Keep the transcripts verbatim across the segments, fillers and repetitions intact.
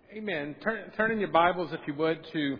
Amen. Turn, turn in your Bibles, if you would, to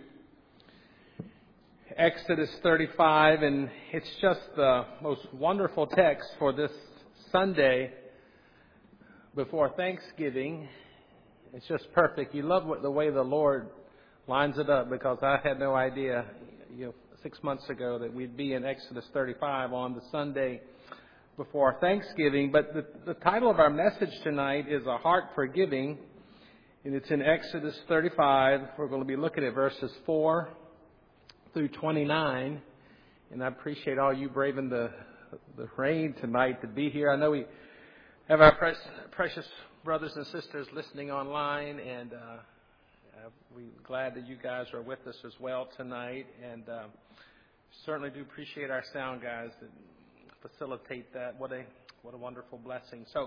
Exodus thirty-five, and it's just the most wonderful text for this Sunday before Thanksgiving. It's just perfect. You love what, the way the Lord lines it up, because I had no idea, you know, six months ago that we'd be in Exodus thirty-five on the Sunday before Thanksgiving. But the, the title of our message tonight is A Heart for Giving. And it's in Exodus thirty-five. We're going to be looking at verses four through twenty-nine. And I appreciate all you braving the the rain tonight to be here. I know we have our precious, precious brothers and sisters listening online, and uh, we're glad that you guys are with us as well tonight. And uh, certainly do appreciate our sound guys that facilitate that. What a what a wonderful blessing. So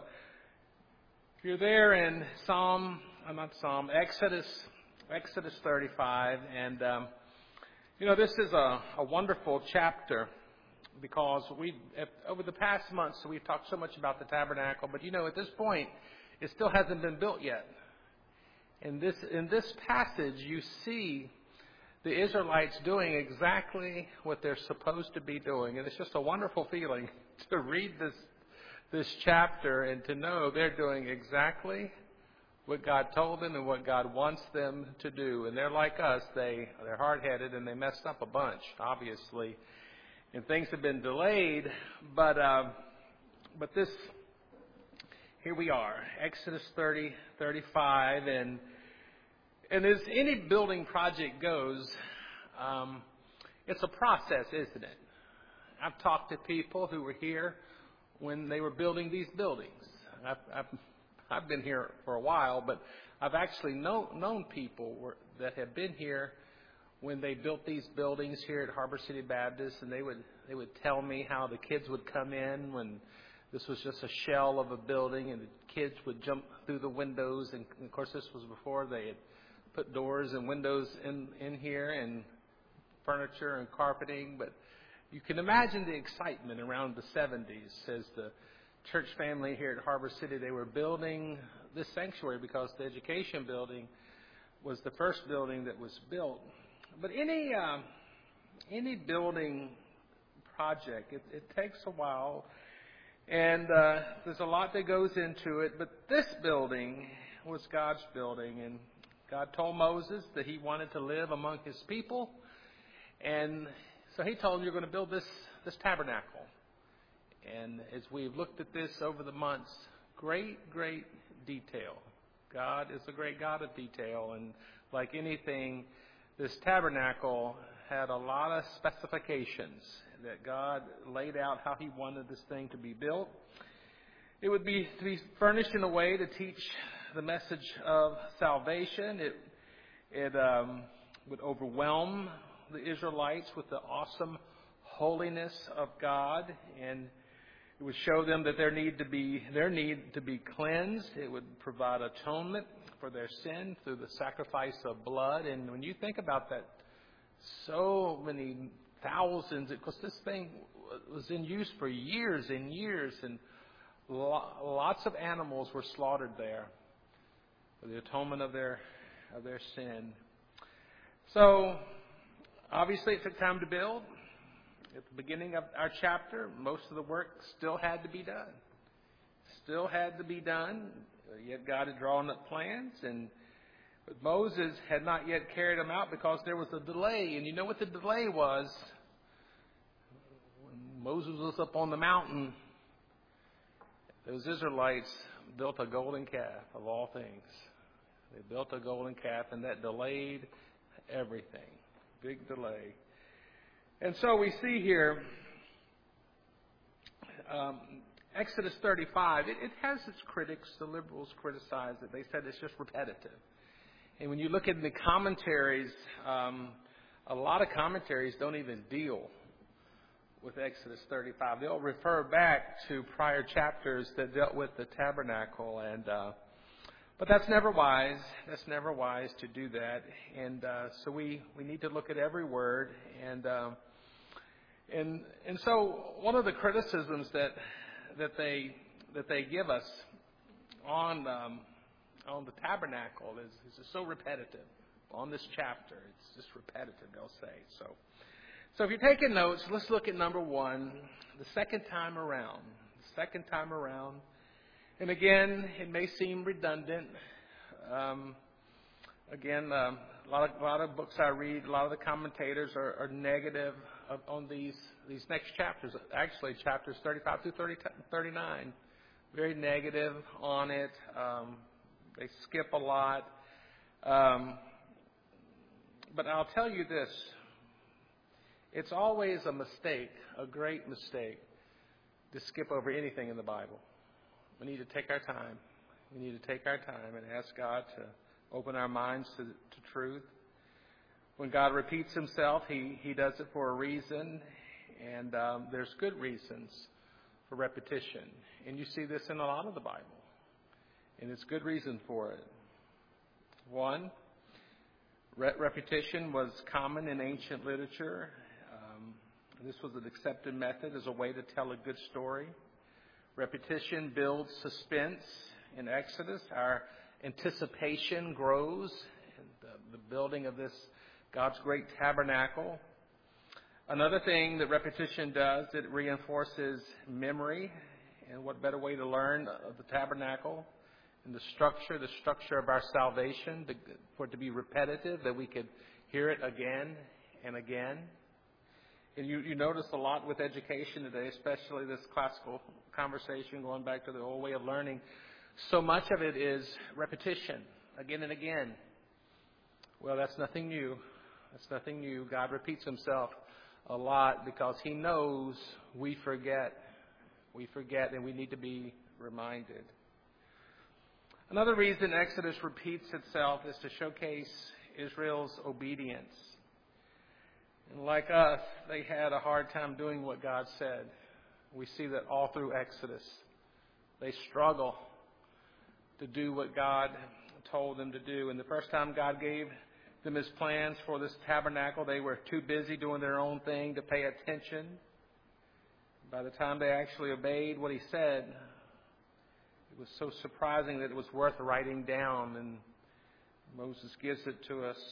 if you're there in Psalm, I'm not Psalm, Exodus, Exodus thirty-five, and um, you know, this is a, a wonderful chapter, because we, over the past months, we've talked so much about the tabernacle, but you know, at this point, it still hasn't been built yet. In this, in this passage, you see the Israelites doing exactly what they're supposed to be doing, and it's just a wonderful feeling to read this this chapter and to know they're doing exactly what God told them and what God wants them to do. And they're like us. They, they're hard-headed, and they messed up a bunch, obviously. And things have been delayed, but uh, but this, here we are, Exodus thirty, thirty-five, and and as any building project goes, um, it's a process, isn't it? I've talked to people who were here when they were building these buildings. I've, I've, I've been here for a while, but I've actually know, known people were, that have been here when they built these buildings here at Harbor City Baptist, and they would they would tell me how the kids would come in when this was just a shell of a building, and the kids would jump through the windows. And of course, this was before they had put doors and windows in, in here, and furniture and carpeting, but you can imagine the excitement around the seventies as the church family here at Harbor City, they were building this sanctuary, because the education building was the first building that was built. But any uh, any building project, it, it takes a while, and uh, there's a lot that goes into it. But this building was God's building, and God told Moses that he wanted to live among his people, and so he told him, you're going to build this, this tabernacle. And as we've looked at this over the months, great, great detail. God is a great God of detail. And like anything, this tabernacle had a lot of specifications that God laid out how he wanted this thing to be built. It would be to be furnished in a way to teach the message of salvation. It, it um, would overwhelm the Israelites with the awesome holiness of God, and it would show them that their need to be their need to be cleansed. It would provide atonement for their sin through the sacrifice of blood. And when you think about that, so many thousands, because this thing was in use for years and years, and lots of animals were slaughtered there for the atonement of their of their sin. So obviously, it took time to build. At the beginning of our chapter, most of the work still had to be done. Still had to be done. Yet God had drawn up plans, and but Moses had not yet carried them out because there was a delay. And you know what the delay was? When Moses was up on the mountain, those Israelites built a golden calf, of all things. They built a golden calf, and that delayed everything. Big delay. And so we see here, um, Exodus thirty-five, it, it has its critics. The liberals criticize it. They said it's just repetitive. And when you look at the commentaries, um, a lot of commentaries don't even deal with Exodus thirty-five. They'll refer back to prior chapters that dealt with the tabernacle. And uh, but that's never wise. That's never wise to do that. And uh, so we, we need to look at every word. And uh, and and so one of the criticisms that that they that they give us on um, on the tabernacle is, is just so repetitive. On this chapter, it's just repetitive, they'll say. So, so if you're taking notes, let's look at number one, the second time around. The second time around. And again, it may seem redundant. Um, again, um, a lot of a lot of books I read, a lot of the commentators are, are negative of, on these these next chapters. Actually, chapters thirty-five through thirty, thirty-nine, very negative on it. Um, they skip a lot. Um, but I'll tell you this: it's always a mistake, a great mistake, to skip over anything in the Bible. We need to take our time. We need to take our time and ask God to open our minds to, to truth. When God repeats himself, he, he does it for a reason, and um, there's good reasons for repetition. And you see this in a lot of the Bible, and it's good reason for it. One, re- repetition was common in ancient literature. Um, this was an accepted method as a way to tell a good story. Repetition builds suspense. In Exodus, our anticipation grows in the, the building of this God's great tabernacle. Another thing that repetition does, it reinforces memory. And what better way to learn of the tabernacle and the structure, the structure of our salvation, to, for it to be repetitive, that we could hear it again and again. And you, you notice a lot with education today, especially this classical conversation, going back to the old way of learning. So much of it is repetition, again and again. Well, that's nothing new. That's nothing new. God repeats himself a lot because he knows we forget. We forget, and we need to be reminded. Another reason Exodus repeats itself is to showcase Israel's obedience. And like us, they had a hard time doing what God said. We see that all through Exodus. They struggle to do what God told them to do. And the first time God gave them his plans for this tabernacle, they were too busy doing their own thing to pay attention. By the time they actually obeyed what he said, it was so surprising that it was worth writing down. And Moses gives it to us.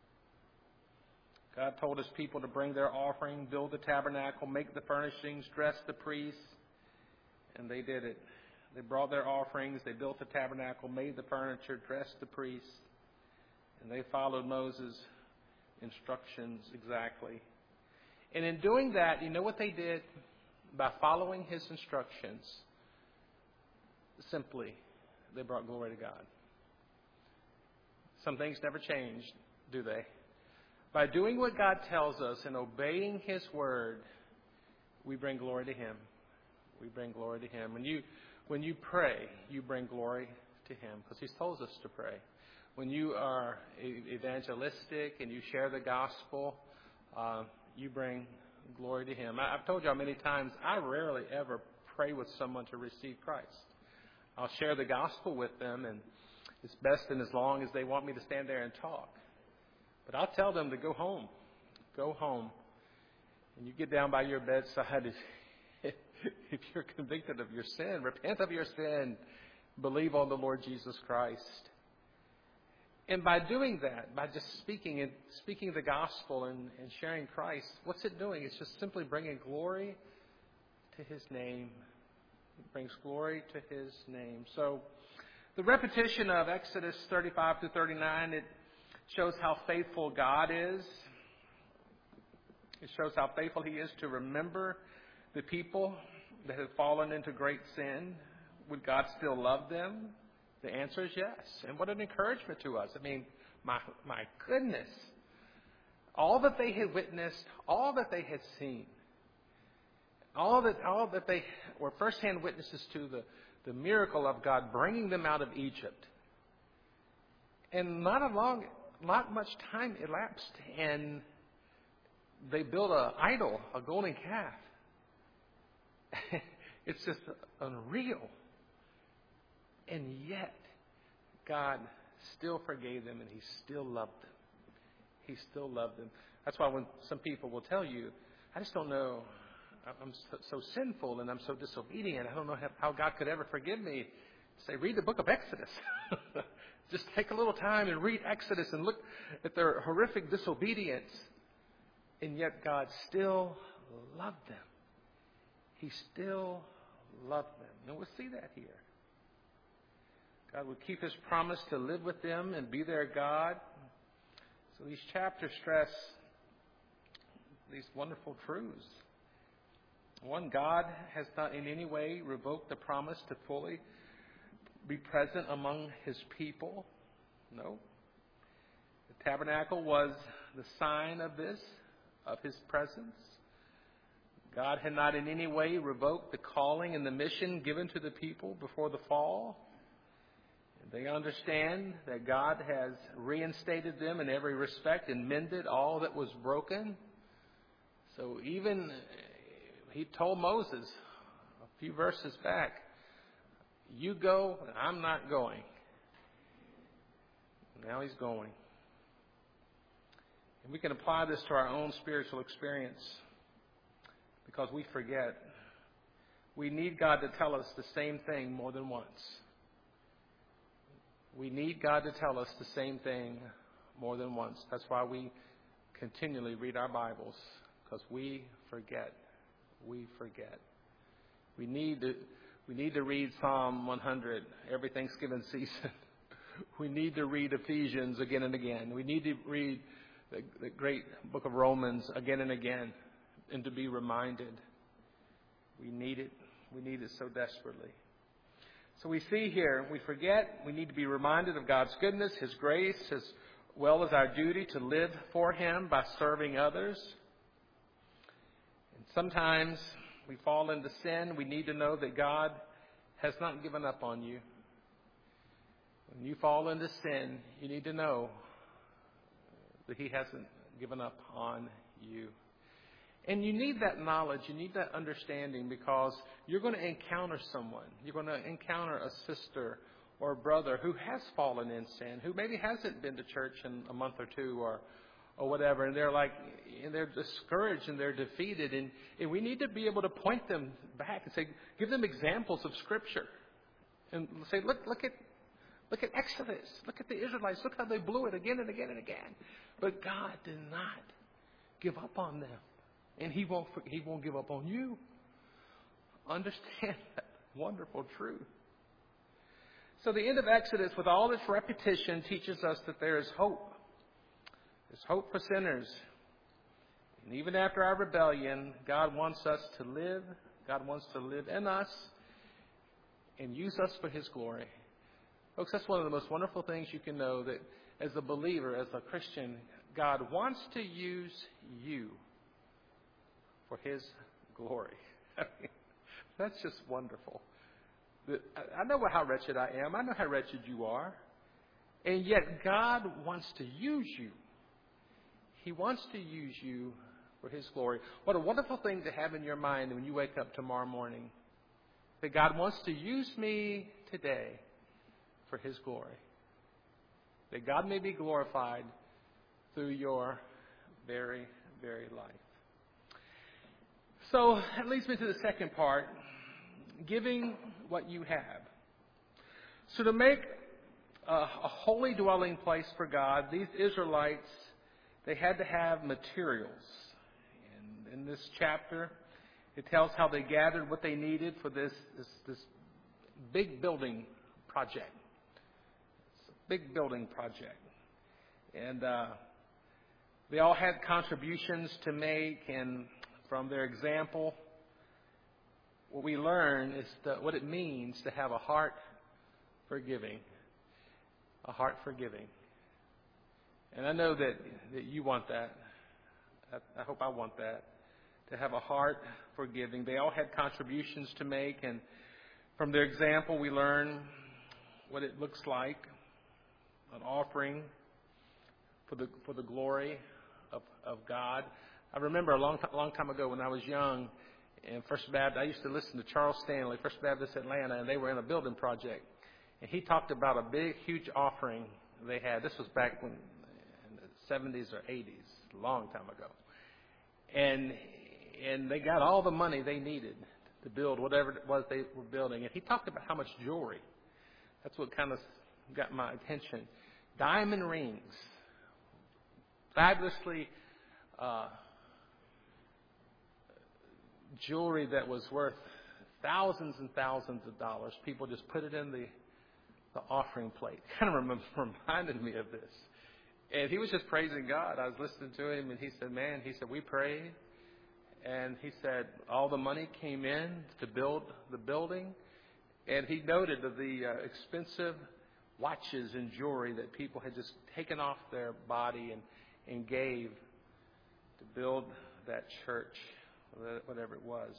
God told his people to bring their offering, build the tabernacle, make the furnishings, dress the priests, and they did it. They brought their offerings, they built the tabernacle, made the furniture, dressed the priests, and they followed Moses' instructions exactly. And in doing that, you know what they did? By following his instructions, simply, they brought glory to God. Some things never change, do they? By doing what God tells us and obeying his word, we bring glory to him. We bring glory to him. When you when you pray, you bring glory to him because he's told us to pray. When you are evangelistic and you share the gospel, uh, you bring glory to him. I've told you how many times I rarely ever pray with someone to receive Christ. I'll share the gospel with them, and it's best and as long as they want me to stand there and talk. But I'll tell them to go home. Go home. And you get down by your bedside. If you're convicted of your sin, repent of your sin. Believe on the Lord Jesus Christ. And by doing that, by just speaking and speaking the gospel and, and sharing Christ, what's it doing? It's just simply bringing glory to his name. It brings glory to his name. So the repetition of Exodus thirty-five to thirty-nine, it shows how faithful God is. It shows how faithful he is to remember the people that have fallen into great sin. Would God still love them? The answer is yes. And what an encouragement to us. I mean, my my goodness. All that they had witnessed, all that they had seen, all that all that they were firsthand witnesses to the, the miracle of God bringing them out of Egypt. And not a long, not much time elapsed, and they built an idol, a golden calf. It's just unreal. And yet, God still forgave them, and he still loved them. He still loved them. That's why when some people will tell you, I just don't know, I'm so, so sinful and I'm so disobedient, I don't know how, how God could ever forgive me. say, read the book of Exodus. Just take a little time and read Exodus and look at their horrific disobedience. And yet God still loved them. He still loved them. And we'll see that here. God would keep His promise to live with them and be their God. So these chapters stress these wonderful truths. One, God has not in any way revoked the promise to fully be present among His people. No. The tabernacle was the sign of this, of His presence. God had not in any way revoked the calling and the mission given to the people before the fall. They understand that God has reinstated them in every respect and mended all that was broken. So even He told Moses a few verses back, you go, and I'm not going. Now He's going. And we can apply this to our own spiritual experience because we forget. We need God to tell us the same thing more than once. We need God to tell us the same thing more than once. That's why we continually read our Bibles, because we forget. We forget. We need to, we need to read Psalm one hundred every Thanksgiving season. We need to read Ephesians again and again. We need to read the, the great book of Romans again and again, and to be reminded. We need it. We need it so desperately. So we see here, we forget, we need to be reminded of God's goodness, His grace, as well as our duty to live for Him by serving others. And sometimes we fall into sin. We need to know that God has not given up on you. When you fall into sin, you need to know that He hasn't given up on you. And you need that knowledge, you need that understanding, because you're going to encounter someone. You're going to encounter a sister or a brother who has fallen in sin, who maybe hasn't been to church in a month or two or or whatever, and they're like, and they're discouraged and they're defeated. And, and we need to be able to point them back and say, give them examples of Scripture. And say, look, look at look at Exodus. Look at the Israelites. Look how they blew it again and again and again. But God did not give up on them. And He won't, He won't give up on you. Understand that wonderful truth. So the end of Exodus, with all its repetition, teaches us that there is hope. There's hope for sinners. And even after our rebellion, God wants us to live. God wants to live in us and use us for His glory. Folks, that's one of the most wonderful things you can know, that as a believer, as a Christian, God wants to use you for His glory. I mean, that's just wonderful. I know how wretched I am. I know how wretched you are. And yet God wants to use you. He wants to use you for His glory. What a wonderful thing to have in your mind when you wake up tomorrow morning. That God wants to use me today for His glory. That God may be glorified through your very, very life. So that leads me to the second part, giving what you have. So to make a, a holy dwelling place for God, these Israelites, they had to have materials. And in this chapter, it tells how they gathered what they needed for this, this, this big building project. It's a big building project. And uh, they all had contributions to make, and from their example, what we learn is the, what it means to have a heart for giving. A heart for giving. And I know that, that you want that. I, I hope I want that. To have a heart for giving. They all had contributions to make, and from their example, we learn what it looks like. An offering for the for the glory of, of God. I remember a long, long time ago when I was young, in First Baptist, I used to listen to Charles Stanley, First Baptist Atlanta, and they were in a building project. And he talked about a big, huge offering they had. This was back when, in the seventies or eighties, a long time ago. And and they got all the money they needed to build whatever it was they were building. And he talked about how much jewelry That's what kind of got my attention. Diamond rings. Fabulously uh, jewelry that was worth thousands and thousands of dollars. People just put it in the, the offering plate. Kind of remember, reminded me of this. And he was just praising God. I was listening to him, and he said, man, he said, we prayed. And he said all the money came in to build the building. And he noted of the uh, expensive watches and jewelry that people had just taken off their body and, and gave to build that church, whatever it was.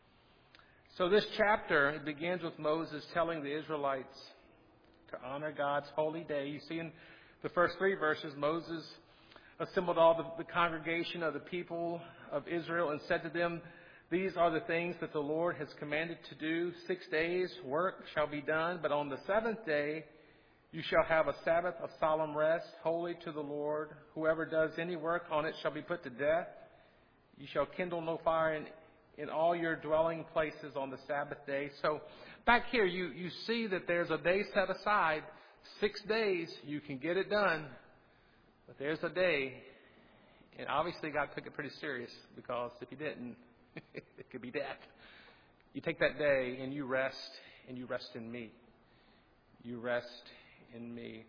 So this chapter, it begins with Moses telling the Israelites to honor God's holy day. You see in the first three verses, Moses assembled all the, the congregation of the people of Israel and said to them, these are the things that the Lord has commanded to do. Six days work shall be done, but on the seventh day you shall have a Sabbath of solemn rest, holy to the Lord. Whoever does any work on it shall be put to death. You shall kindle no fire in, in all your dwelling places on the Sabbath day. So back here you, you see that there's a day set aside. Six days you can get it done. But there's a day, and obviously God took it pretty serious, because if he didn't, it could be death. You take that day and you rest, and you rest in me. You rest in me.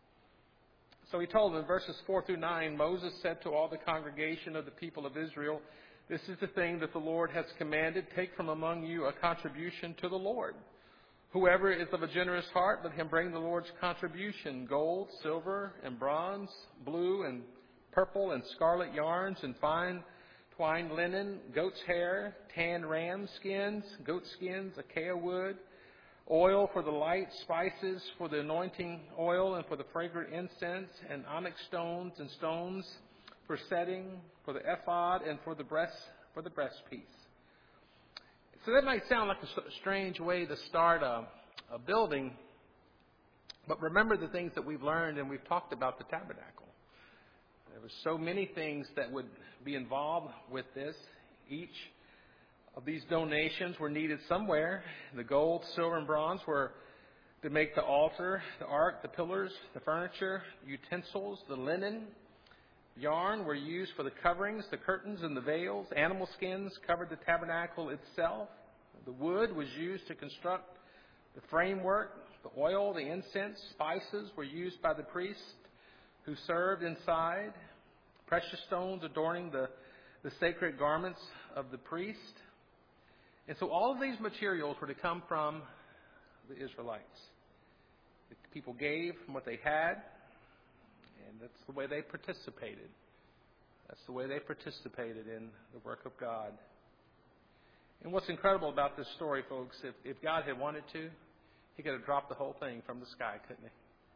So he told them in verses four through nine, Moses said to all the congregation of the people of Israel, this is the thing that the Lord has commanded. Take from among you a contribution to the Lord. Whoever is of a generous heart, let him bring the Lord's contribution, gold, silver, and bronze, blue and purple and scarlet yarns, and fine twined linen, goat's hair, tanned ram skins, goat skins, acacia wood, oil for the light, spices for the anointing oil and for the fragrant incense, and onyx stones and stones for setting, for the ephod, and for the breast for the breastpiece. So that might sound like a strange way to start a, a building, but remember the things that we've learned and we've talked about the tabernacle. There were so many things that would be involved with this. Each of these donations were needed somewhere. The gold, silver, and bronze were to make the altar, the ark, the pillars, the furniture, utensils, the linen. Yarn were used for the coverings, the curtains, and the veils. Animal skins covered the tabernacle itself. The wood was used to construct the framework. The oil, the incense, spices were used by the priest who served inside. Precious stones adorning the, the sacred garments of the priest. And so all of these materials were to come from the Israelites. The people gave from what they had. And that's the way they participated. That's the way they participated in the work of God. And what's incredible about this story, folks, if, if God had wanted to, he could have dropped the whole thing from the sky, couldn't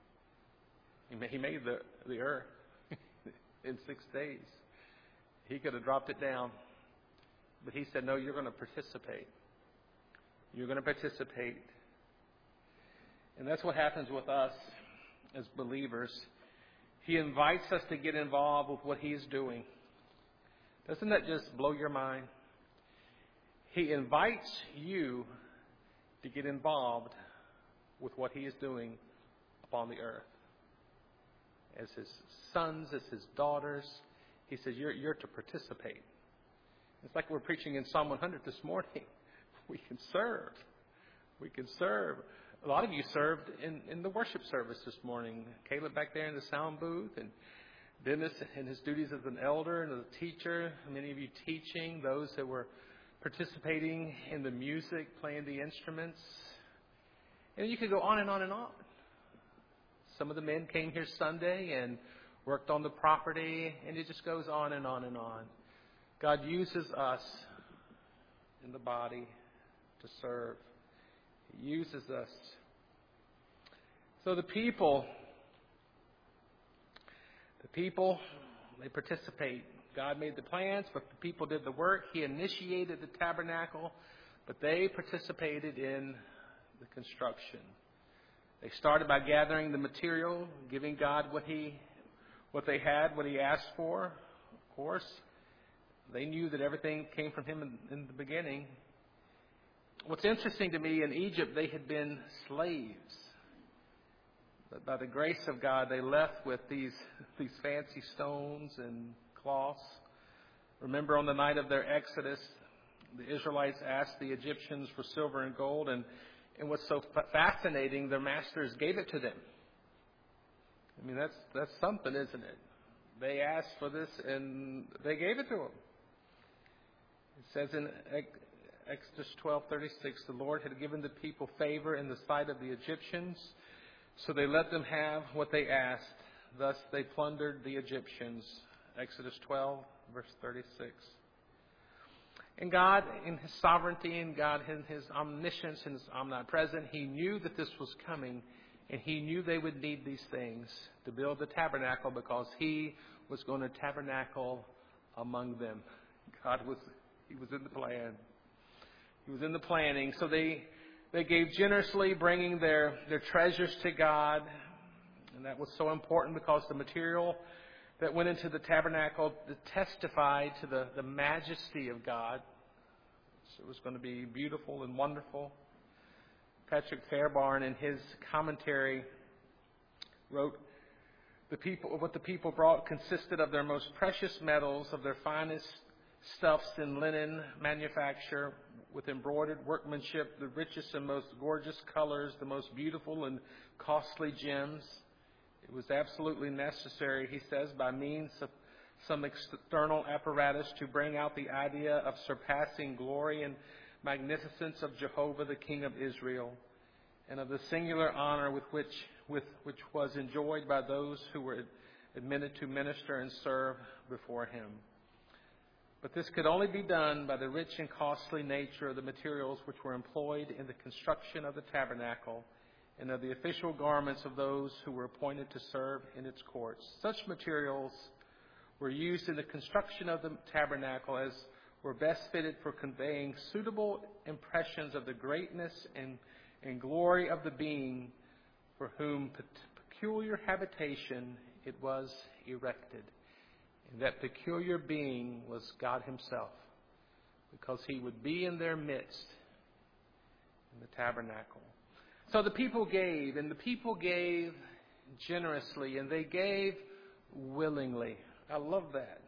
he? He made, he made the, the earth in six days. He could have dropped it down. But he said, no, you're going to participate. You're going to participate. And that's what happens with us as believers. He invites us to get involved with what he's doing. Doesn't that just blow your mind? He invites you to get involved with what he is doing upon the earth. As his sons, as his daughters, he says you're, you're to participate. It's like we're preaching in Psalm one hundred this morning. We can serve. We can serve. A lot of you served in, in the worship service this morning. Caleb back there in the sound booth, and Dennis in his duties as an elder and as a teacher. Many of you teaching, those that were participating in the music, playing the instruments. And you could go on and on and on. Some of the men came here Sunday and worked on the property, and it just goes on and on and on. God uses us in the body to serve. He uses us. So the people, the people, they participate. God made the plans, but the people did the work. He initiated the tabernacle, but they participated in the construction. They started by gathering the material, giving God what he, what they had, what he asked for. Of course, they knew that everything came from him in, in the beginning. What's interesting to me, in Egypt, they had been slaves. But by the grace of God, they left with these these fancy stones and cloths. Remember, on the night of their exodus, the Israelites asked the Egyptians for silver and gold, and, and what's so fascinating, their masters gave it to them. I mean, that's that's something, isn't it? They asked for this, and they gave it to them. It says in Exodus twelve thirty-six, the Lord had given the people favor in the sight of the Egyptians, so they let them have what they asked. Thus they plundered the Egyptians. Exodus twelve, verse thirty-six. And God, in His sovereignty, and God in His omniscience and His omnipresent, He knew that this was coming, and He knew they would need these things to build the tabernacle, because He was going to tabernacle among them. God was, He was in the plan. He was in the planning. So they they gave generously, bringing their, their treasures to God. And that was so important, because the material that went into the tabernacle testified to the, the majesty of God. So it was going to be beautiful and wonderful. Patrick Fairbairn, in his commentary, wrote, the people, what the people brought consisted of their most precious metals, of their finest stuffs in linen manufacture, with embroidered workmanship, the richest and most gorgeous colors, the most beautiful and costly gems. It was absolutely necessary, he says, by means of some external apparatus, to bring out the idea of surpassing glory and magnificence of Jehovah, the King of Israel, and of the singular honor with which with which was enjoyed by those who were admitted to minister and serve before Him. But this could only be done by the rich and costly nature of the materials which were employed in the construction of the tabernacle, and of the official garments of those who were appointed to serve in its courts. Such materials were used in the construction of the tabernacle as were best fitted for conveying suitable impressions of the greatness and, and glory of the being for whom peculiar habitation it was erected. And that peculiar being was God Himself, because He would be in their midst in the tabernacle. So the people gave, and the people gave generously, and they gave willingly. I love that.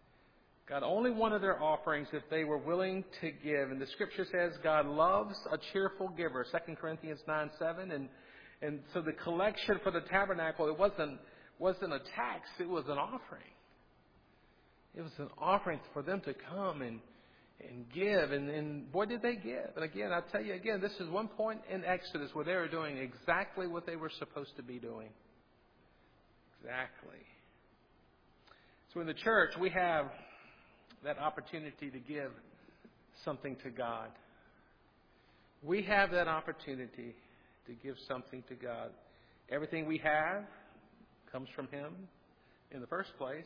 God only wanted their offerings if they were willing to give. And the Scripture says God loves a cheerful giver, Second Corinthians nine seven. And, and so the collection for the tabernacle, it wasn't, wasn't a tax, it was an offering. It was an offering for them to come and and give, and, and boy, did they give. And again, I'll tell you again, this is one point in Exodus where they were doing exactly what they were supposed to be doing. Exactly. So in the church, we have that opportunity to give something to God. We have that opportunity to give something to God. Everything we have comes from Him in the first place.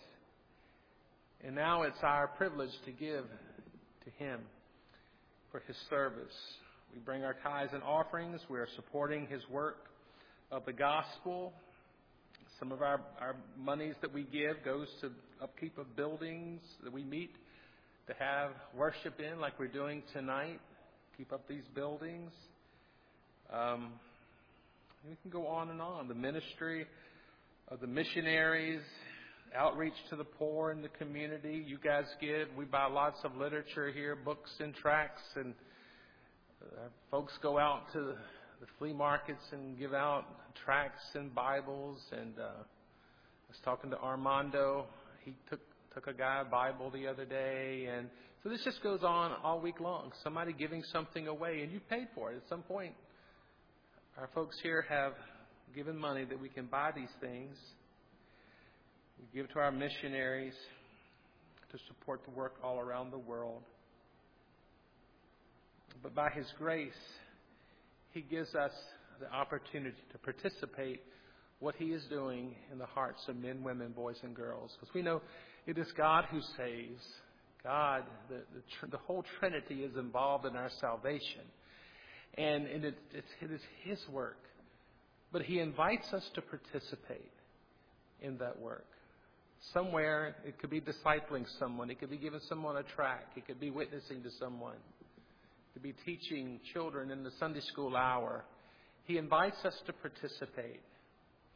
And now it's our privilege to give to Him for His service. We bring our tithes and offerings. We are supporting His work of the gospel. Some of our, our monies that we give goes to upkeep of buildings that we meet to have worship in, like we're doing tonight. Keep up these buildings. Um, we can go on and on. The ministry of the missionaries, outreach to the poor in the community. You guys give. We buy lots of literature here, books and tracts, and uh, folks go out to the, the flea markets and give out tracts and Bibles. And uh, I was talking to Armando. He took took a guy a Bible the other day, and so this just goes on all week long. Somebody giving something away, and you paid for it. At some point, our folks here have given money that we can buy these things. We give to our missionaries to support the work all around the world. But by His grace, He gives us the opportunity to participate what He is doing in the hearts of men, women, boys, and girls. Because we know it is God who saves. God, the, the, the whole Trinity is involved in our salvation. And, and it, it, it is His work. But He invites us to participate in that work. Somewhere, it could be discipling someone. It could be giving someone a tract. It could be witnessing to someone. It could be teaching children in the Sunday school hour. He invites us to participate.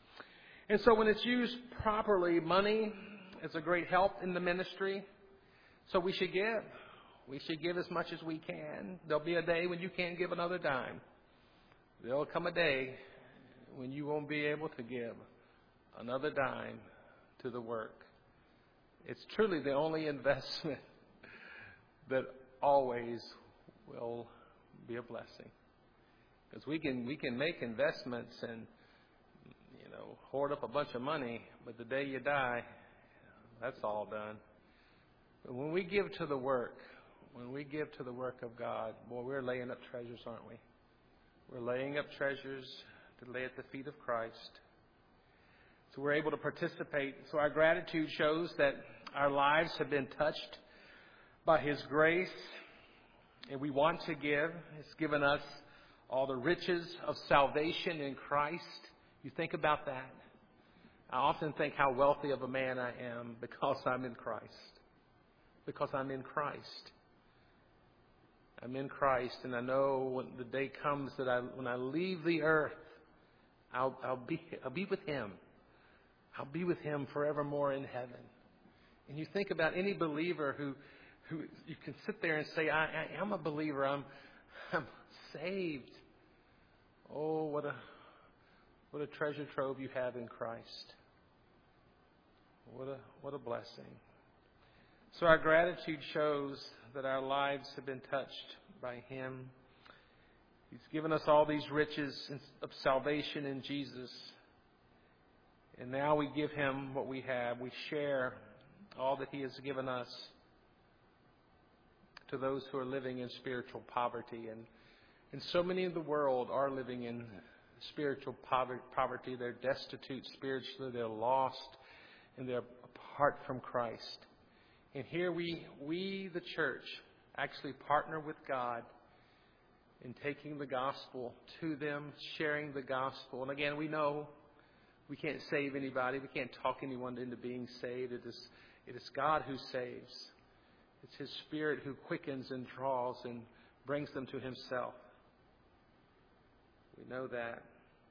And so when it's used properly, money is a great help in the ministry. So we should give. We should give as much as we can. There'll be a day when you can't give another dime. There'll come a day when you won't be able to give another dime to the work. It's truly the only investment that always will be a blessing. Because we can we can make investments and, you know, hoard up a bunch of money, but the day you die, that's all done. But when we give to the work, when we give to the work of God, boy, we're laying up treasures, aren't we? We're laying up treasures to lay at the feet of Christ. So we're able to participate. So our gratitude shows that our lives have been touched by His grace, and we want to give. It's given us all the riches of salvation in Christ. You think about that. I often think how wealthy of a man I am because I'm in Christ. Because I'm in Christ. I'm in Christ, and I know when the day comes that I, when I leave the earth, I'll, I'll be, I'll be with Him. I'll be with Him forevermore in heaven. And you think about any believer who, who you can sit there and say, I, I am a believer. I'm, I'm saved. Oh, what a, what a treasure trove you have in Christ. What a, what a blessing. So our gratitude shows that our lives have been touched by Him. He's given us all these riches of salvation in Jesus. And now we give Him what we have. We share all that He has given us to those who are living in spiritual poverty. And, and so many in the world are living in spiritual poverty. They're destitute spiritually. They're lost. And they're apart from Christ. And here we, we, the church, actually partner with God in taking the gospel to them, sharing the gospel. And again, we know we can't save anybody. We can't talk anyone into being saved. It is, it is God who saves. It's His Spirit who quickens and draws and brings them to Himself. We know that.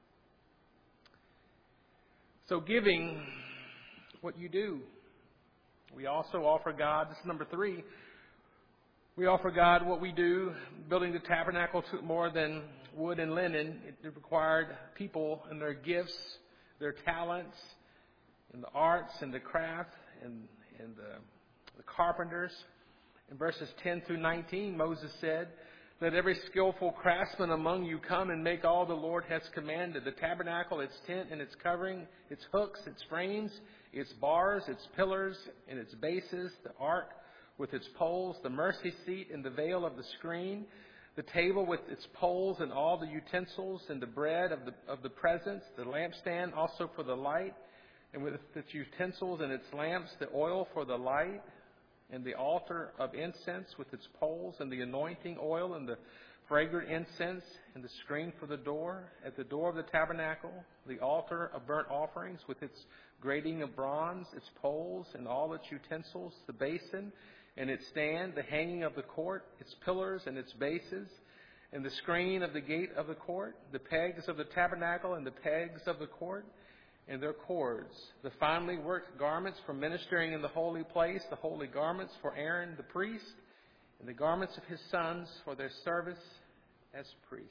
So giving, what you do. We also offer God, this is number three, we offer God what we do. Building the tabernacle took more than wood and linen. It required people and their gifts, their talents, and the arts and the craft and, and the, the carpenters. In verses ten through nineteen, Moses said, "Let every skillful craftsman among you come and make all the Lord has commanded. The tabernacle, its tent and its covering, its hooks, its frames, its bars, its pillars, and its bases, the ark with its poles, the mercy seat and the veil of the screen, the table with its poles and all the utensils, and the bread of the of the presence, the lampstand also for the light, and with its utensils and its lamps, the oil for the light, and the altar of incense with its poles, and the anointing oil and the fragrant incense, and the screen for the door. At the door of the tabernacle, the altar of burnt offerings with its grating of bronze, its poles, and all its utensils, the basin and its stand, the hanging of the court, its pillars and its bases, and the screen of the gate of the court, the pegs of the tabernacle and the pegs of the court, and their cords, the finely worked garments for ministering in the holy place, the holy garments for Aaron the priest, and the garments of his sons for their service as priest."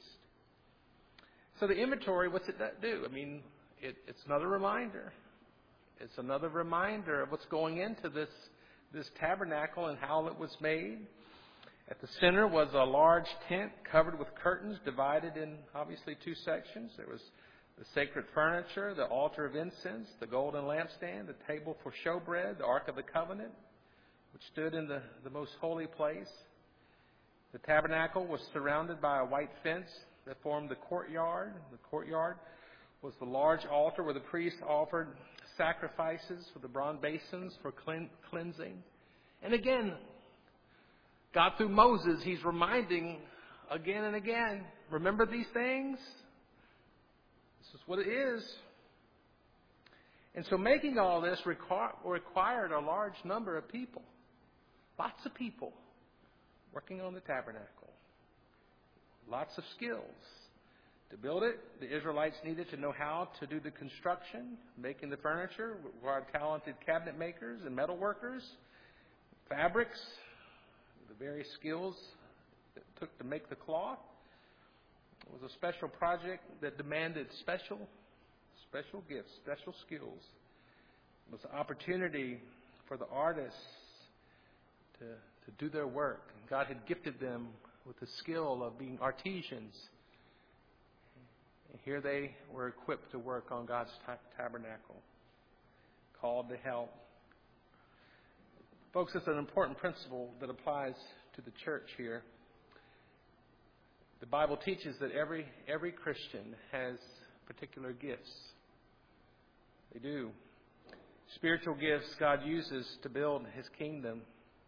So the inventory, what's it do? I mean, it, it's another reminder. It's another reminder of what's going into this, this tabernacle and how it was made. At the center was a large tent covered with curtains, divided in obviously two sections. There was the sacred furniture, the altar of incense, the golden lampstand, the table for showbread, the Ark of the Covenant, which stood in the, the most holy place. The tabernacle was surrounded by a white fence that formed the courtyard. The courtyard was the large altar where the priests offered sacrifices, for the bronze basins for clean, cleansing. And again, God through Moses, He's reminding again and again, remember these things? This is what it is. And so making all this requir- required a large number of people. Lots of people working on the tabernacle. Lots of skills. To build it, the Israelites needed to know how to do the construction, making the furniture, required talented cabinet makers and metal workers, fabrics, the various skills that it took to make the cloth. It was a special project that demanded special, special gifts, special skills. It was an opportunity for the artists to, to do their work. God had gifted them with the skill of being artisans. And here they were equipped to work on God's tabernacle, called to help. Folks, it's an important principle that applies to the church here. The Bible teaches that every every Christian has particular gifts. They do. Spiritual gifts God uses to build His kingdom.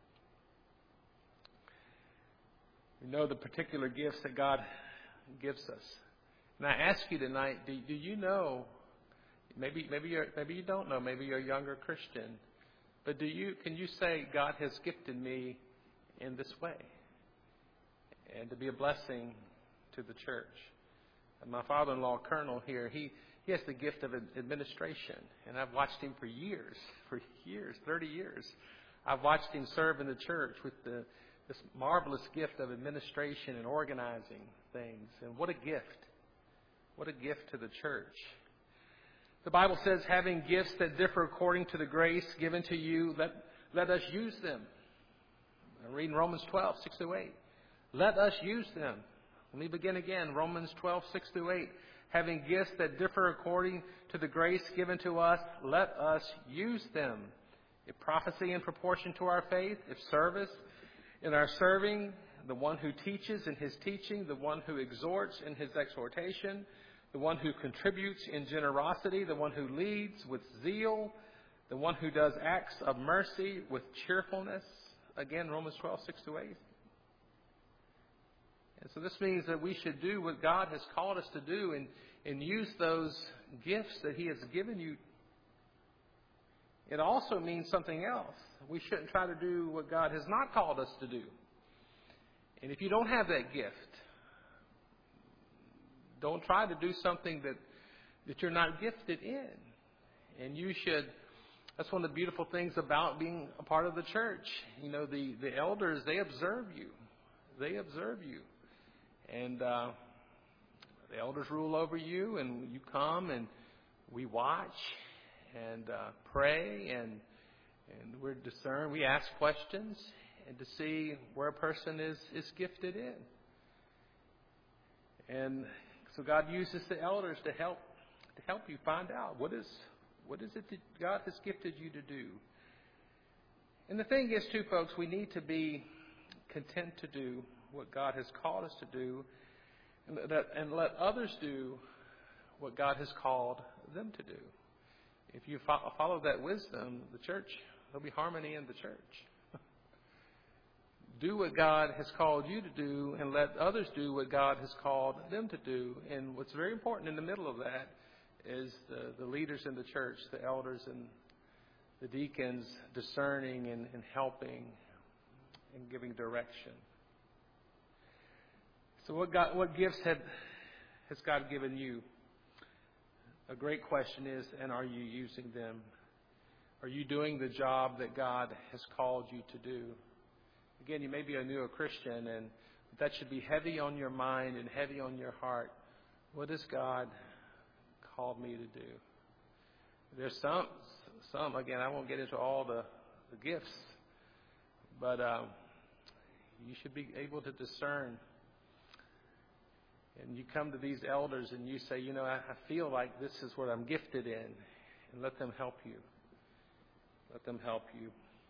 We know the particular gifts that God gives us. And I ask you tonight, do, do you know, maybe maybe you're, maybe you don't know, maybe you're a younger Christian, but do you can you say, God has gifted me in this way? And to be a blessing to the church. And my father-in-law, Colonel here, he, he has the gift of administration. And I've watched him for years, for years, thirty years. I've watched him serve in the church with the, this marvelous gift of administration and organizing things. And what a gift. What a gift to the church. The Bible says, having gifts that differ according to the grace given to you, let, let us use them. I'm reading Romans twelve, six through eight. Let us use them. Let me begin again. Romans twelve, six through eight. Having gifts that differ according to the grace given to us, let us use them. If prophecy in proportion to our faith, if service in our serving, the one who teaches in his teaching, the one who exhorts in his exhortation, the one who contributes in generosity, the one who leads with zeal, the one who does acts of mercy with cheerfulness. Again, Romans twelve, six to eight. And so this means that we should do what God has called us to do and, and use those gifts that He has given you. It also means something else. We shouldn't try to do what God has not called us to do. And if you don't have that gift, don't try to do something that, that you're not gifted in. And you should, that's one of the beautiful things about being a part of the church. You know, the, the elders, they observe you. They observe you. And uh, the elders rule over you, and you come and we watch and uh, pray, and and we're discern. We ask questions and to see where a person is, is gifted in. And so God uses the elders to help to help you find out what is what is it that God has gifted you to do. And the thing is, too, folks, we need to be content to do what God has called us to do, and let, and let others do what God has called them to do. If you fo- follow that wisdom, the church, there'll be harmony in the church. Do what God has called you to do, and let others do what God has called them to do. And what's very important in the middle of that is the, the leaders in the church, the elders and the deacons, discerning and, and helping and giving direction. So what God, what gifts have, has God given you? A great question is, and are you using them? Are you doing the job that God has called you to do? Again, you may be a newer Christian, and that should be heavy on your mind and heavy on your heart. What has God called me to do? There's some, some again, I won't get into all the, the gifts, but um, you should be able to discern. And you come to these elders and you say, you know, I, I feel like this is what I'm gifted in. And let them help you. Let them help you.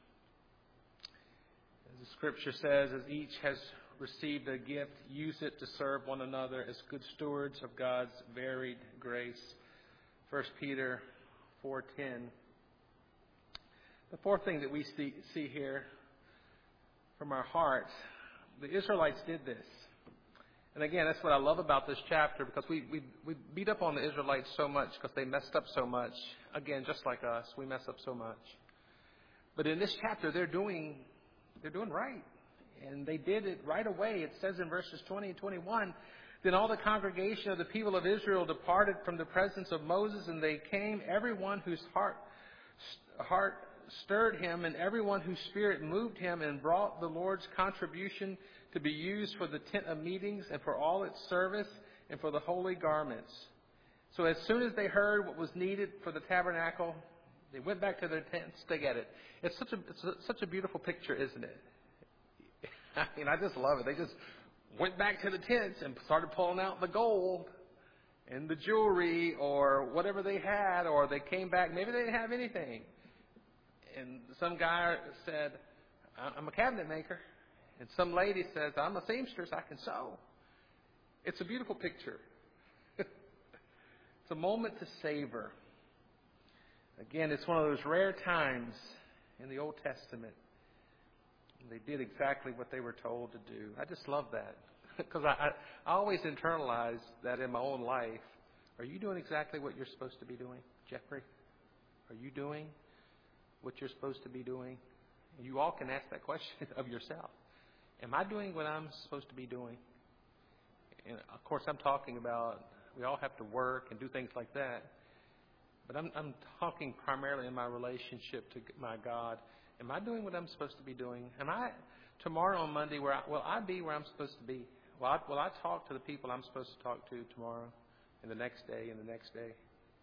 As the scripture says, as each has received a gift, use it to serve one another as good stewards of God's varied grace. First Peter four ten. The fourth thing that we see, see here from our hearts, the Israelites did this. And again, that's what I love about this chapter, because we, we, we beat up on the Israelites so much because they messed up so much. Again, just like us, we mess up so much. But in this chapter, they're doing, they're doing right. And they did it right away. It says in verses twenty and twenty-one Then all the congregation of the people of Israel departed from the presence of Moses, and they came, everyone whose heart, heart stirred him, and everyone whose spirit moved him, and brought the Lord's contribution to be used for the tent of meetings, and for all its service, and for the holy garments. So as soon as they heard what was needed for the tabernacle, they went back to their tents to get it. It's such a, it's a, such a beautiful picture, isn't it? I mean, I just love it. They just went back to the tents and started pulling out the gold and the jewelry or whatever they had, or they came back. Maybe they didn't have anything. And some guy said, I'm a cabinet maker. And some lady says, I'm a seamstress. I can sew. It's a beautiful picture. It's a moment to savor. Again, it's one of those rare times in the Old Testament. They did exactly what they were told to do. I just love that. Because I, I, I always internalize that in my own life. Are you doing exactly what you're supposed to be doing, Jeffrey? Are you doing what you're supposed to be doing? You all can ask that question of yourself. Am I doing what I'm supposed to be doing? And of course, I'm talking about we all have to work and do things like that. But I'm, I'm talking primarily in my relationship to my God. Am I doing what I'm supposed to be doing? Am I, tomorrow on Monday, where I, will I be where I'm supposed to be? Will I, will I talk to the people I'm supposed to talk to tomorrow and the next day and the next day?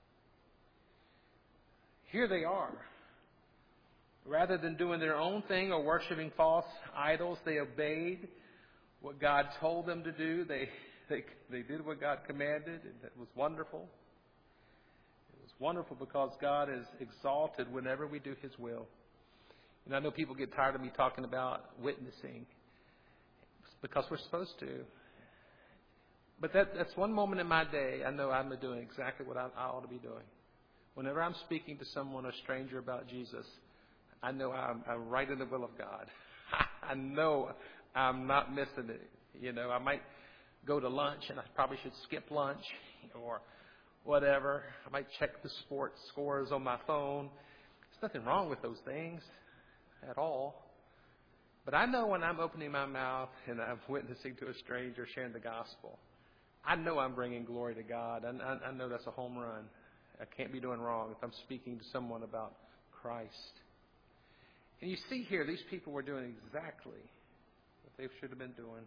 Here they are. Rather than doing their own thing or worshiping false idols, they obeyed what God told them to do. They, they, they did what God commanded. It was wonderful. It was wonderful because God is exalted whenever we do His will. And I know people get tired of me talking about witnessing. It's because we're supposed to. But that, that's one moment in my day I know I'm doing exactly what I, I ought to be doing. Whenever I'm speaking to someone, a stranger, about Jesus, I know I'm, I'm right in the will of God. I know I'm not missing it. You know, I might go to lunch and I probably should skip lunch or whatever. I might check the sports scores on my phone. There's nothing wrong with those things at all. But I know when I'm opening my mouth and I'm witnessing to a stranger, sharing the gospel, I know I'm bringing glory to God. And I, I know that's a home run. I can't be doing wrong if I'm speaking to someone about Christ. And you see here, these people were doing exactly what they should have been doing.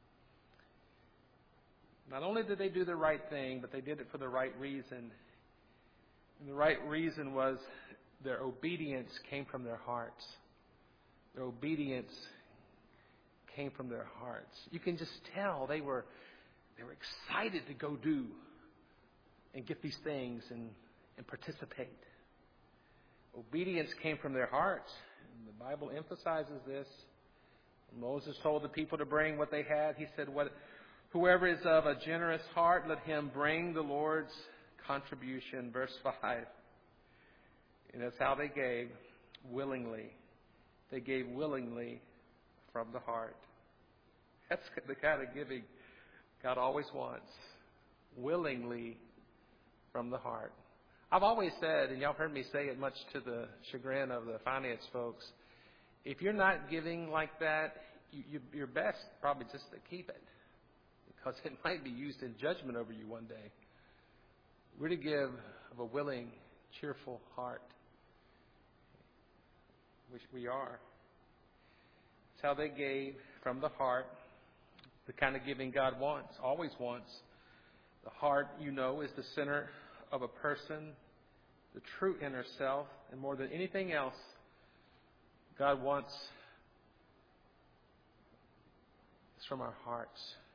Not only did they do the right thing, but they did it for the right reason. And the right reason was their obedience came from their hearts. Their obedience came from their hearts. You can just tell they were they were excited to go do and get these things and, and participate. Obedience came from their hearts. And the Bible emphasizes this. When Moses told the people to bring what they had, he said, "What, whoever is of a generous heart, let him bring the Lord's contribution." Verse five. And that's how they gave, willingly. They gave willingly from the heart. That's the kind of giving God always wants. Willingly from the heart. I've always said, and y'all heard me say it much to the chagrin of the finance folks, if you're not giving like that, you, you, you're best probably just to keep it. Because it might be used in judgment over you one day. We're to give of a willing, cheerful heart. Which we are. It's how they gave from the heart, the kind of giving God wants, always wants. The heart, you know, is the center of a person, the true inner self, and more than anything else, God wants it's from our hearts.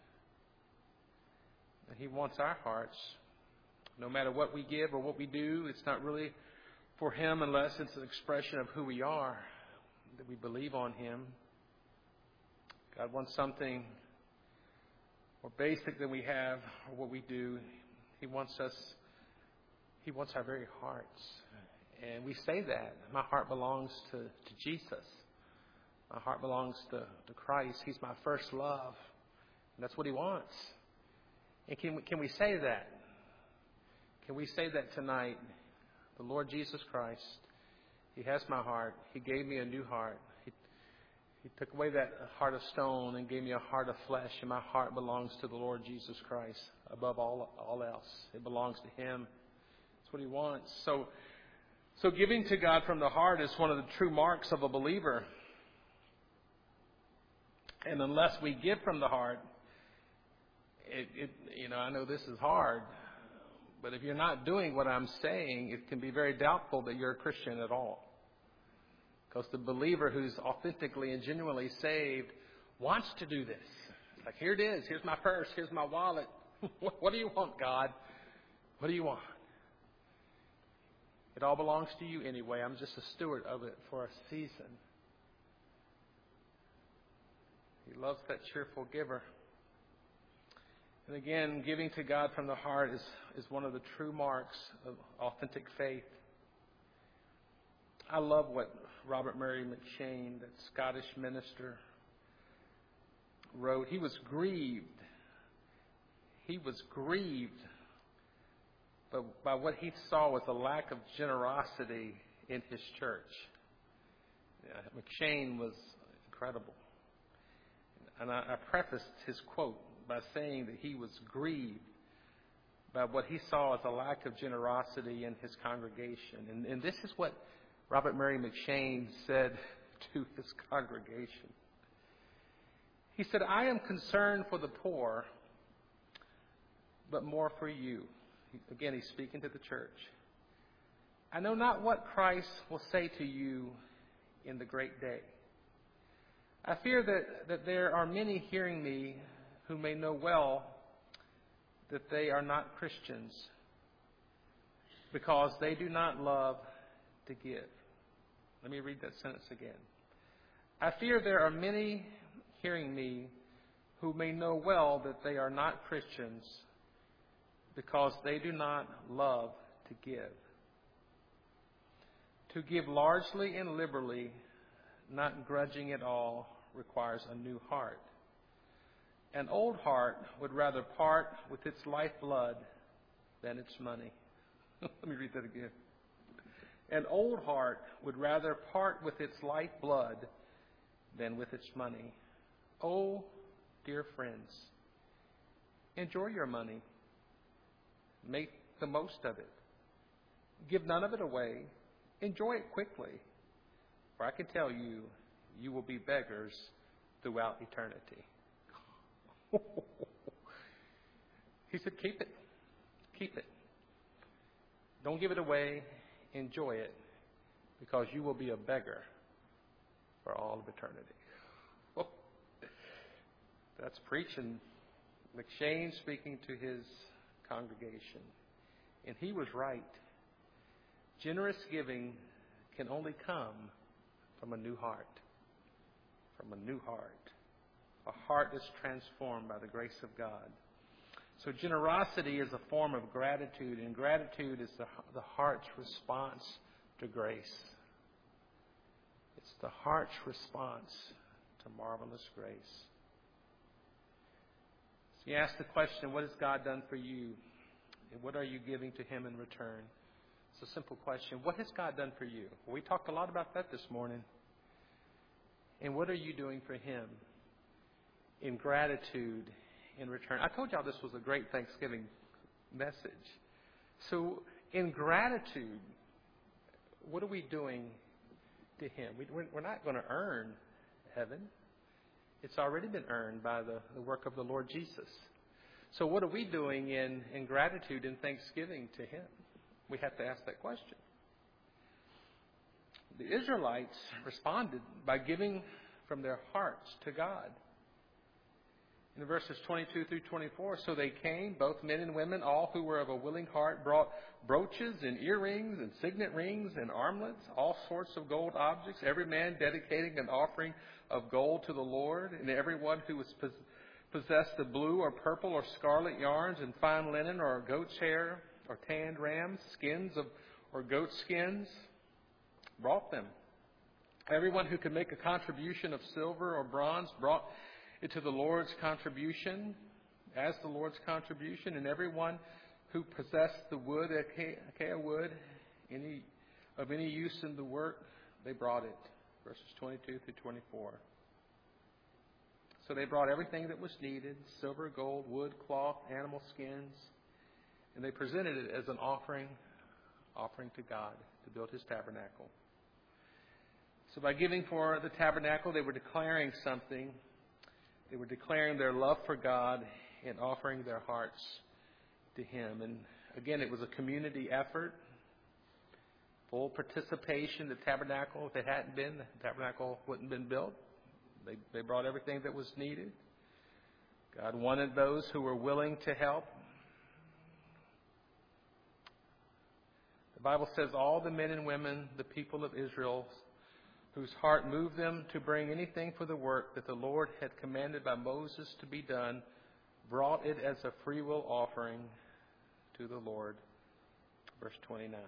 And He wants our hearts. No matter what we give or what we do, it's not really for Him unless it's an expression of who we are, that we believe on Him. God wants something more basic than we have or what we do. He wants us, He wants our very hearts. And we say that. My heart belongs to, to Jesus. My heart belongs to, to Christ. He's my first love. And that's what He wants. And can we, can we say that? Can we say that tonight? The Lord Jesus Christ, He has my heart. He gave me a new heart. He, He took away that heart of stone and gave me a heart of flesh, and my heart belongs to the Lord Jesus Christ above all, all else. It belongs to Him. That's what He wants. So, so giving to God from the heart is one of the true marks of a believer. And unless we give from the heart, it, it, you know, I know this is hard, but if you're not doing what I'm saying, it can be very doubtful that you're a Christian at all. Because the believer who's authentically and genuinely saved wants to do this. It's like, here it is. Here's my purse. Here's my wallet. What do you want, God? What do you want? It all belongs to you anyway. I'm just a steward of it for a season. He loves that cheerful giver. And again, giving to God from the heart is, is one of the true marks of authentic faith. I love what Robert Murray McCheyne, that Scottish minister, wrote. He was grieved. He was grieved by, by what he saw was a lack of generosity in his church. Yeah, McCheyne was incredible. And I, I prefaced his quote by saying that he was grieved by what he saw as a lack of generosity in his congregation. And, and this is what Robert Murray McCheyne said to his congregation. He said, I am concerned for the poor, but more for you. Again, he's speaking to the church. I know not what Christ will say to you in the great day. I fear that, that there are many hearing me who may know well that they are not Christians because they do not love to give. Let me read that sentence again. I fear there are many hearing me who may know well that they are not Christians because they do not love to give. To give largely and liberally, not grudging at all, requires a new heart. An old heart would rather part with its lifeblood than its money. Let me read that again. An old heart would rather part with its lifeblood than with its money. Oh, dear friends, enjoy your money. Make the most of it. Give none of it away. Enjoy it quickly. For I can tell you, you will be beggars throughout eternity. He said, keep it. Keep it. Don't give it away. Enjoy it, because you will be a beggar for all of eternity. Oh, that's preaching. McCheyne speaking to his congregation. And he was right. Generous giving can only come from a new heart. From a new heart. A heart that's transformed by the grace of God. So generosity is a form of gratitude, and gratitude is the, the heart's response to grace. It's the heart's response to marvelous grace. So you ask the question, what has God done for you? And what are you giving to Him in return? It's a simple question. What has God done for you? Well, we talked a lot about that this morning. And what are you doing for Him in gratitude in return? I told y'all this was a great Thanksgiving message. So in gratitude, what are we doing to Him? We, we're, we're not going to earn heaven. It's already been earned by the, the work of the Lord Jesus. So what are we doing in, in gratitude and thanksgiving to Him? We have to ask that question. The Israelites responded by giving from their hearts to God. In verses twenty-two through twenty-four, so they came, both men and women, all who were of a willing heart, brought brooches and earrings and signet rings and armlets, all sorts of gold objects, every man dedicating an offering of gold to the Lord, and everyone who was possessed the blue or purple or scarlet yarns and fine linen or goat's hair or tanned rams, skins of or goat skins, brought them. Everyone who could make a contribution of silver or bronze brought it to the Lord's contribution, as the Lord's contribution, and everyone who possessed the wood, acacia wood, any of any use in the work, they brought it. Verses twenty-two through twenty-four. So they brought everything that was needed, silver, gold, wood, cloth, animal skins, and they presented it as an offering, offering to God to build his tabernacle. So by giving for the tabernacle, they were declaring something. They were declaring their love for God and offering their hearts to him. And again, it was a community effort, full participation. The tabernacle, if it hadn't been, the tabernacle wouldn't have been built. They, they brought everything that was needed. God wanted those who were willing to help. The Bible says all the men and women, the people of Israel, whose heart moved them to bring anything for the work that the Lord had commanded by Moses to be done, brought it as a freewill offering to the Lord. Verse twenty-nine.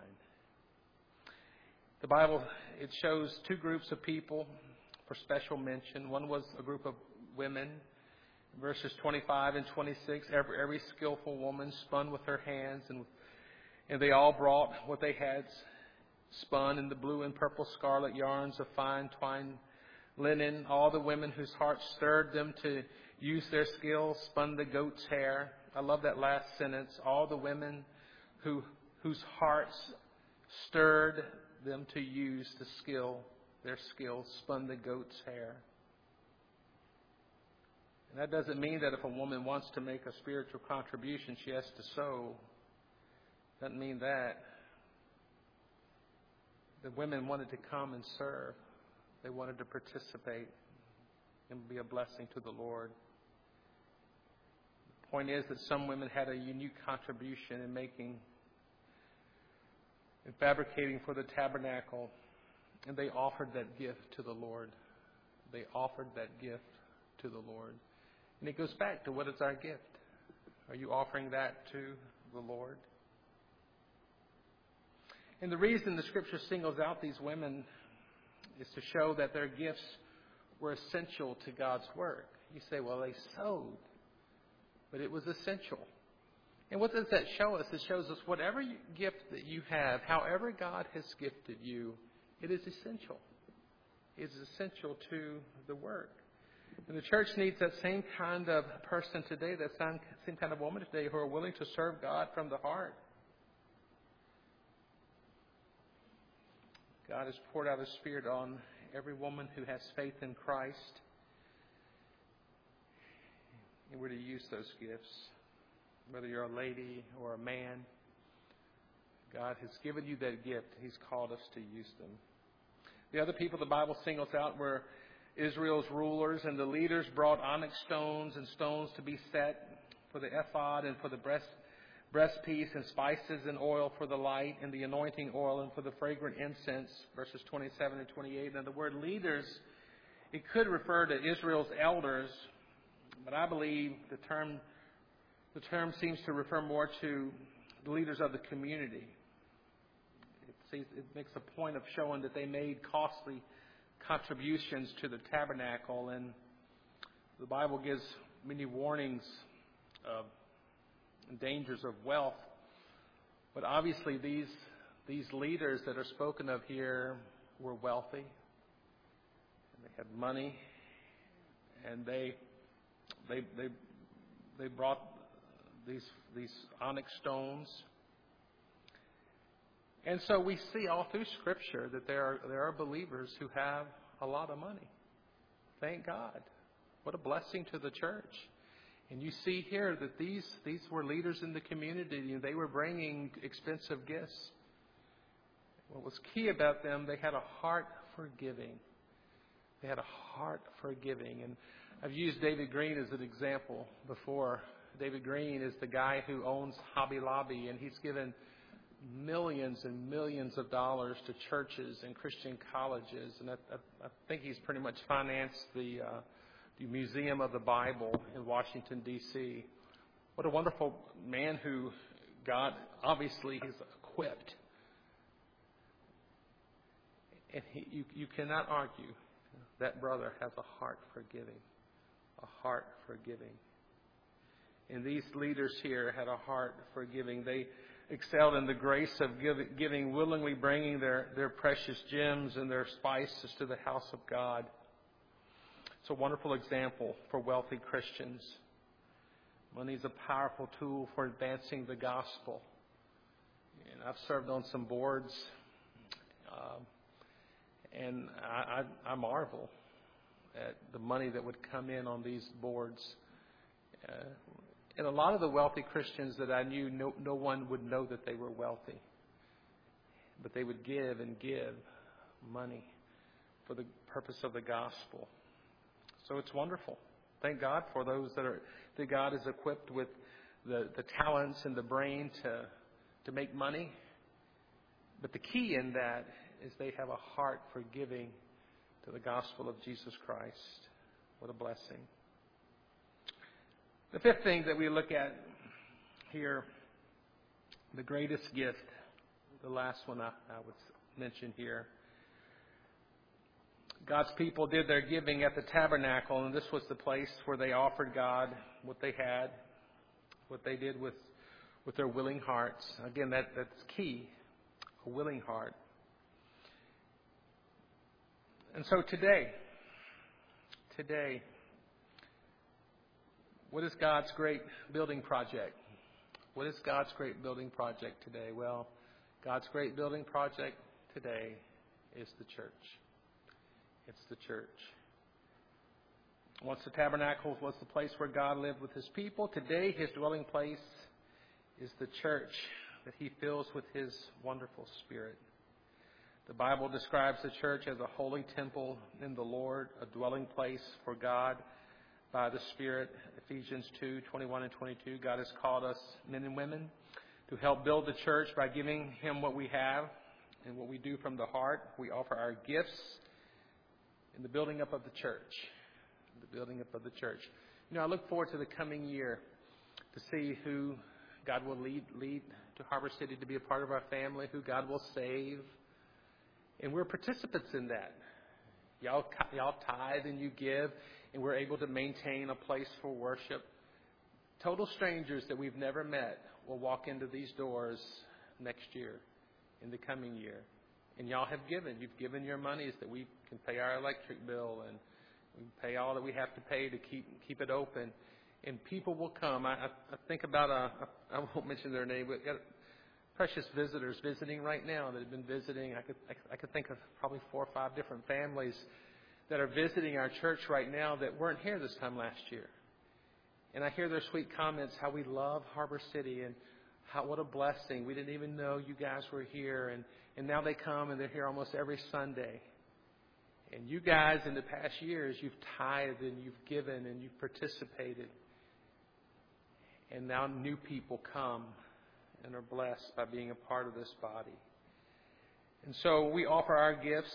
The Bible, it shows two groups of people for special mention. One was a group of women. Verses twenty-five and twenty-six, every, every skillful woman spun with her hands, and, and they all brought what they had spun in the blue and purple scarlet yarns of fine twined linen. All the women whose hearts stirred them to use their skill spun the goat's hair. I love that last sentence. All the women who whose hearts stirred them to use the skill, their skill, spun the goat's hair. And that doesn't mean that if a woman wants to make a spiritual contribution, she has to sow. Doesn't mean that. The women wanted to come and serve. They wanted to participate and be a blessing to the Lord. The point is that some women had a unique contribution in making and fabricating for the tabernacle, and they offered that gift to the Lord. They offered that gift to the Lord. And it goes back to, what is our gift? Are you offering that to the Lord? And the reason the Scripture singles out these women is to show that their gifts were essential to God's work. You say, well, they sowed, but it was essential. And what does that show us? It shows us whatever gift that you have, however God has gifted you, it is essential. It is essential to the work. And the church needs that same kind of person today, that same kind of woman today, who are willing to serve God from the heart. God has poured out His Spirit on every woman who has faith in Christ. And we're to use those gifts. Whether you're a lady or a man, God has given you that gift. He's called us to use them. The other people the Bible singles out were Israel's rulers, and the leaders brought onyx stones and stones to be set for the ephod and for the breast breastpiece, and spices and oil for the light, and the anointing oil and for the fragrant incense, verses twenty-seven and twenty-eight. Now the word leaders, it could refer to Israel's elders, but I believe the term the term seems to refer more to the leaders of the community. It, seems, it makes a point of showing that they made costly contributions to the tabernacle, and the Bible gives many warnings of dangers of wealth. But obviously these these leaders that are spoken of here were wealthy, and they had money, and they they they they brought these these onyx stones. And so we see all through Scripture that there are there are believers who have a lot of money. Thank God. What a blessing to the church. And you see here that these, these were leaders in the community, and they were bringing expensive gifts. What was key about them, they had a heart for giving. They had a heart for giving. And I've used David Green as an example before. David Green is the guy who owns Hobby Lobby, and he's given millions and millions of dollars to churches and Christian colleges. And I, I, I think he's pretty much financed the... Uh, the Museum of the Bible in Washington, D C What a wonderful man who God obviously has equipped. And he, you, you cannot argue that brother has a heart for giving, a heart for giving. And these leaders here had a heart for giving. They excelled in the grace of giving, giving willingly bringing their, their precious gems and their spices to the house of God. It's a wonderful example for wealthy Christians. Money is a powerful tool for advancing the gospel. And I've served on some boards, um, and I, I, I marvel at the money that would come in on these boards. Uh, and a lot of the wealthy Christians that I knew, no, no one would know that they were wealthy. But they would give and give money for the purpose of the gospel. So it's wonderful. Thank God for those that are that God is equipped with the, the talents and the brain to to make money. But the key in that is they have a heart for giving to the gospel of Jesus Christ. What a blessing. The fifth thing that we look at here, the greatest gift, the last one I, I would mention here. God's people did their giving at the tabernacle, and this was the place where they offered God what they had, what they did with, with their willing hearts. Again, that, that's key, a willing heart. And so today, today, what is God's great building project? What is God's great building project today? Well, God's great building project today is the church. It's the church. Once the tabernacle was the place where God lived with His people, today His dwelling place is the church that He fills with His wonderful Spirit. The Bible describes the church as a holy temple in the Lord, a dwelling place for God by the Spirit. Ephesians two, twenty-one and twenty-two, God has called us, men and women, to help build the church by giving Him what we have and what we do from the heart. We offer our gifts in the building up of the church. The building up of the church. You know, I look forward to the coming year to see who God will lead lead to Harbor City to be a part of our family, who God will save. And we're participants in that. Y'all, y'all tithe and you give, and we're able to maintain a place for worship. Total strangers that we've never met will walk into these doors next year, in the coming year. And y'all have given. You've given your monies that we can pay our electric bill and we pay all that we have to pay to keep keep it open. And people will come. I, I, I think about a, I won't mention their name, but got precious visitors visiting right now that have been visiting. I could I, I could think of probably four or five different families that are visiting our church right now that weren't here this time last year. And I hear their sweet comments, how we love Harbor City and how what a blessing. We didn't even know you guys were here. And, and now they come and they're here almost every Sunday. And you guys in the past years, you've tithed and you've given and you've participated. And now new people come and are blessed by being a part of this body. And so we offer our gifts.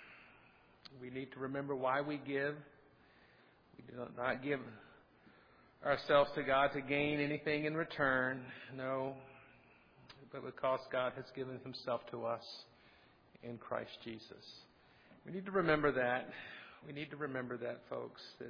We need to remember why we give. We do not give ourselves to God to gain anything in return. No, but because God has given Himself to us in Christ Jesus. We need to remember that. We need to remember that, folks, that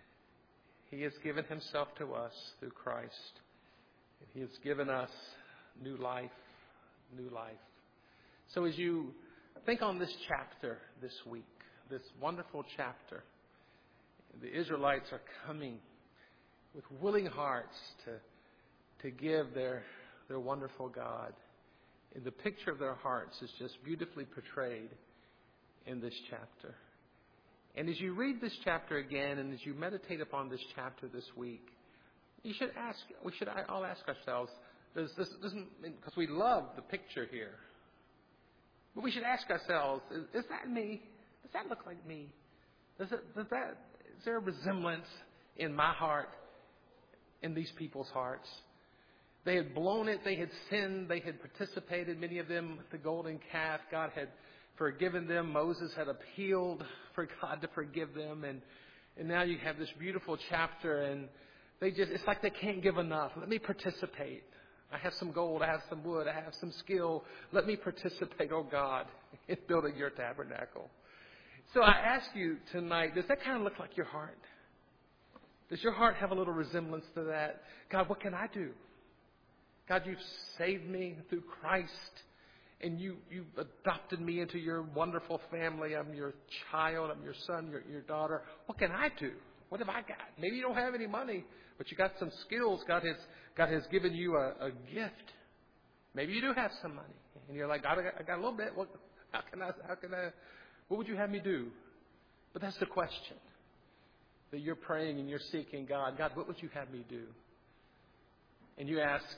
He has given Himself to us through Christ. He has given us new life, new life. So as you think on this chapter this week, this wonderful chapter, the Israelites are coming with willing hearts to to give their their wonderful God. And the picture of their hearts is just beautifully portrayed in this chapter. And as you read this chapter again, and as you meditate upon this chapter this week, you should ask. We should all ask ourselves: Does this doesn't because we love the picture here, but we should ask ourselves: Is, is that me? Does that look like me? Does it? Does that? Is there a resemblance in my heart, in these people's hearts? They had blown it. They had sinned. They had participated. Many of them with the golden calf. God had forgiven them. Moses had appealed for God to forgive them, and and now you have this beautiful chapter, and they just it's like they can't give enough. Let me participate. I have some gold. I have some wood. I have some skill. Let me participate, oh God, in building your tabernacle. So I ask you tonight, does that kind of look like your heart? Does your heart have a little resemblance to that? God, what can I do? God, you've saved me through Christ. And you, you adopted me into your wonderful family. I'm your child. I'm your son, your, your daughter. What can I do? What have I got? Maybe you don't have any money, but you got some skills. God has, God has given you a, a gift. Maybe you do have some money. And you're like, God, I got, I got a little bit. What, how can I, how can I, what would you have me do? But that's the question that you're praying and you're seeking God. God, what would you have me do? And you ask,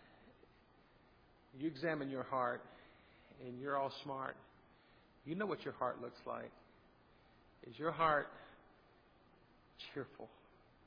you examine your heart, and you're all smart. You know what your heart looks like. Is your heart cheerful?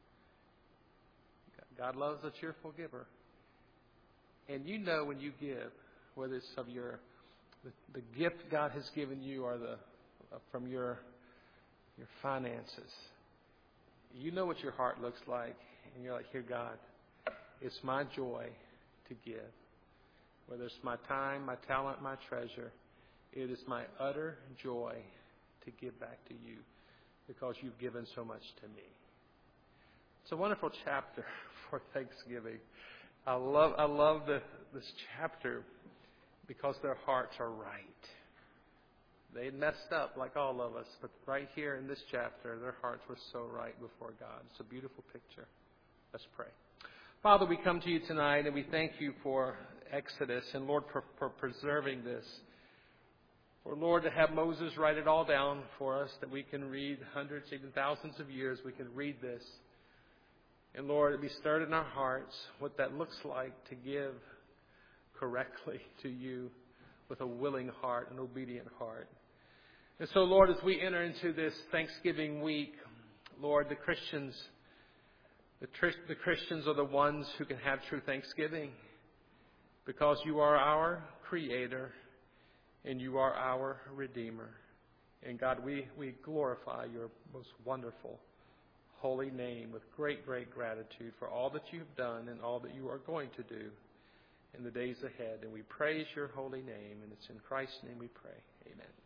God loves a cheerful giver. And you know when you give, whether it's of your the, the gift God has given you or the uh, from your your finances, you know what your heart looks like, and you're like, here, God, it's my joy to give. Whether it's my time, my talent, my treasure, it is my utter joy to give back to you because you've given so much to me. It's a wonderful chapter for Thanksgiving. I love I love the, this chapter because their hearts are right. They messed up like all of us, but right here in this chapter, their hearts were so right before God. It's a beautiful picture. Let's pray. Father, we come to you tonight and we thank you for Exodus and, Lord, for, for preserving this. For, Lord, to have Moses write it all down for us that we can read hundreds, even thousands of years, we can read this. And, Lord, it be stirred in our hearts what that looks like to give correctly to you with a willing heart, an obedient heart. And so, Lord, as we enter into this Thanksgiving week, Lord, the Christians, the, tr- the Christians are the ones who can have true thanksgiving because you are our Creator and you are our Redeemer. And God, we, we glorify your most wonderful, holy name with great, great gratitude for all that you've done and all that you are going to do in the days ahead. And we praise your holy name, and it's in Christ's name we pray. Amen.